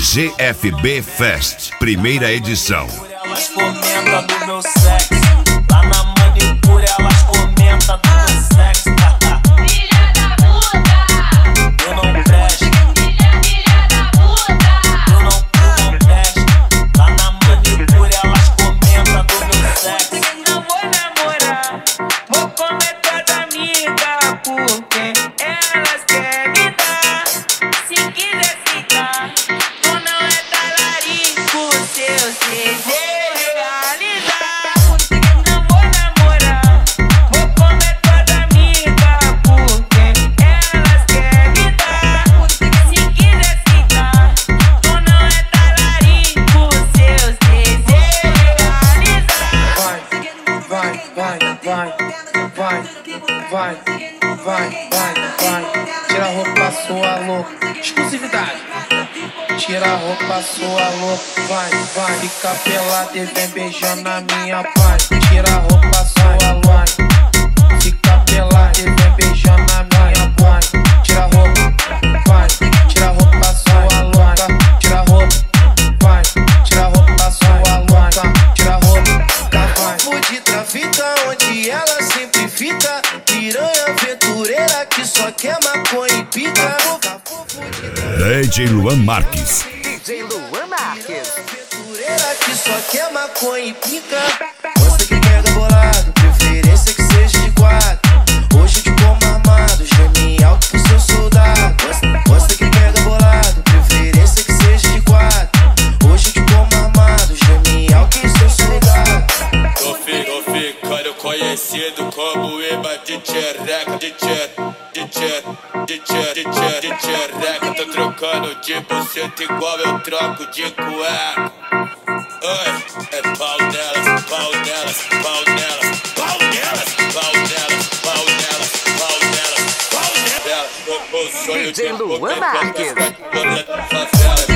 GFB Fest, primeira edição. Elas comentam do meu sexo. Lá na manicure elas comentam do meu sexo. Filha da puta! Eu não presto. Filha da puta! Eu não presto. Lá na manicure elas comentam do meu sexo. Não vou namorar, vou comer toda amiga, porque elas querem me dar. Se quiser ficar, ou não é talarico, seus desejos realizar. Não vou namorar, vou comer toda amiga, porque elas querem me dar. Se quiser ficar, ou não é talarico, seus desejos realizar. Vai. Tira a roupa, sua louca. Exclusividade. Tira a roupa, sua louca. Vai. Fica pelada e vem beijando a minha pai. Tira a roupa, sua louca. Fica pelada e vem beijando a minha pai. Tira a roupa, vai. Tira a roupa, sua louca. Tira a roupa, vai. Tira a roupa, sua louca. Tira a roupa, vai. De trafica onde ela sempre fica. Piranha aventureira que só quer maconha e pica. DJ Luan Marques. DJ Luan Marques. Aventureira que só quer maconha e pica. Gosta que pega bolado, preferência que seja de quatro. Hoje de como armado, geme alto pro seu soldado. Gosta que pega bolado, preferência que seja de quatro. Hoje de como armado, geme alto pro seu soldado. Tô ficando conhecido como Eba de tchereca, de tchereca. Tô trocando de buceta igual eu troco de cueca. Oi, é pau nelas, pau nelas, pau nelas, pau nelas, pau nelas, pau nelas, pau nelas, pau nelas. DJ Luan Marques. Favela.